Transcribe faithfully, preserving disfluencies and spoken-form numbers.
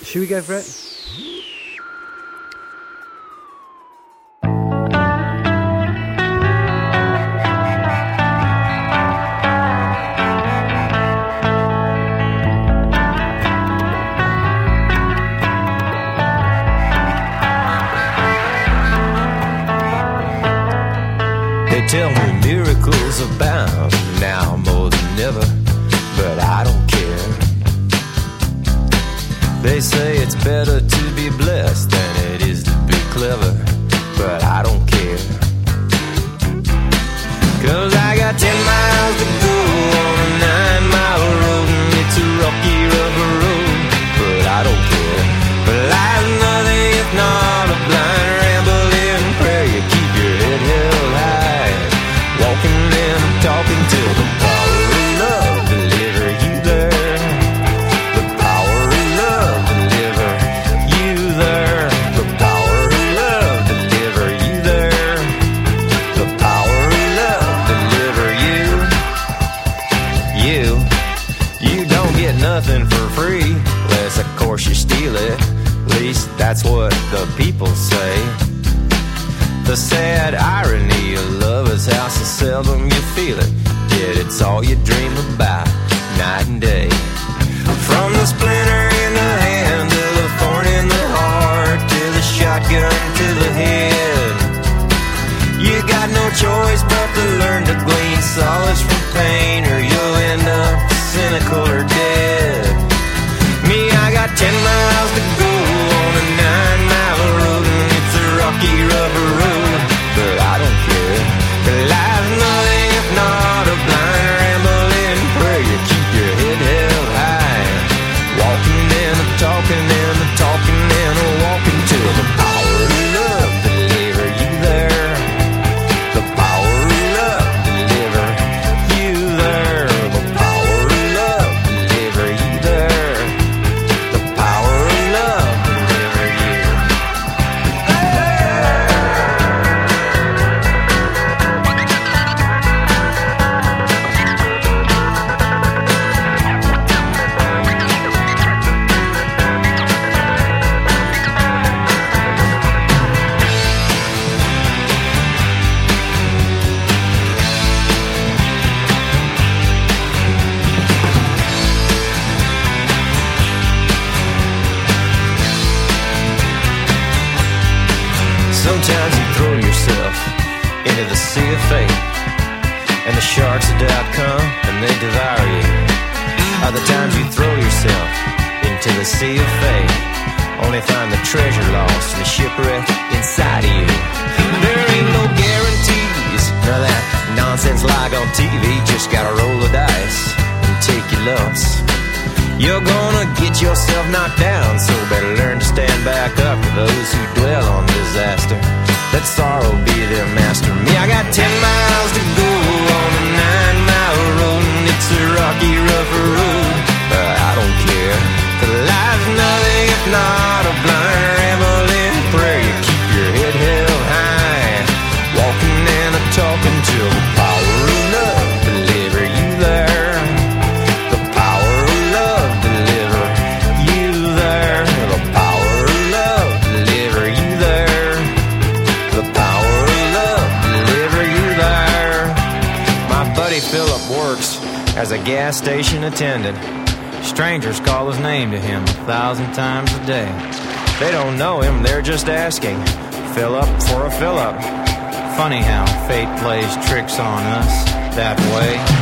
Should we go for it? They tell me miracles abound now more than ever, but I don't care. They say it's better to be blessed than it is to be clever, but I don't care. Cause I got ten miles to go on a nine mile road, and it's a rocky, rough road, but I don't care. But life's nothing if not a blind rambling prayer. You keep your head held high, walking and talking till the power of love deliver you there. The power of love deliver you there. The power of love deliver you there. The power of love deliver you. You, you don't get nothing for free, unless of course you steal it. At least that's what the people say. The sad irony of love is how so seldom you feel it, yet it's all you dream about night and day. From the splinter in the hand to the thorn in the heart, to the shotgun to the head, you got no choice but to learn to glean solace from pain, or you'll end up cynical or dead. Me, I got ten miles to go on a nine mile road, and it's a rocky, rough road, but I don't care. Life's nothing if not a blind rambling prayer. You keep your head held high, walking and a talking and a talking and a walking till the power of love deliver you there. The power of love deliver you there. The power of love deliver you there. The power of love deliver you. Sometimes you throw yourself into the sea of fate, and the sharks of doubt come and they devour you. Other times you throw yourself into the sea of fate, only find the treasure lost and the shipwreck inside of you. There ain't no guarantees, none of that nonsense like on T V. Just gotta roll the dice and take your lumps. You're gonna get yourself knocked down, so better learn to stand back up to those who dwell on disaster. Let sorrow be their master. Me, I got ten miles to go on a nine mile road, and it's a rocky, rough road, but I don't care. 'Cause life's nothing if not a blind rambling prayer. You keep your head held high, walking and a talking till the power of love deliver you there. The power of love deliver you there. The power of love deliver you there. The power of love deliver you there. My buddy Philip works as a gas station attendant. Strangers call his name to him a thousand times a day. They don't know him, they're just asking, fill up for a fill up. Funny how fate plays tricks on us that way.